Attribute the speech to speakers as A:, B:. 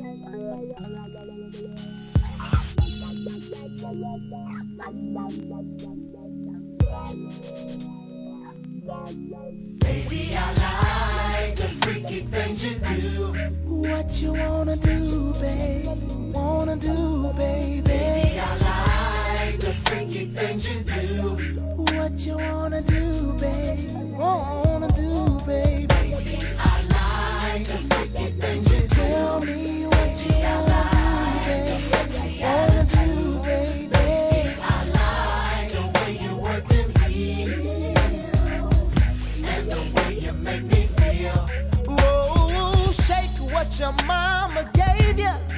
A: Baby, I like the freaky things you do. What you wanna do, babe? Wanna do, baby? Baby, I like the freaky things you do. What you wanna do?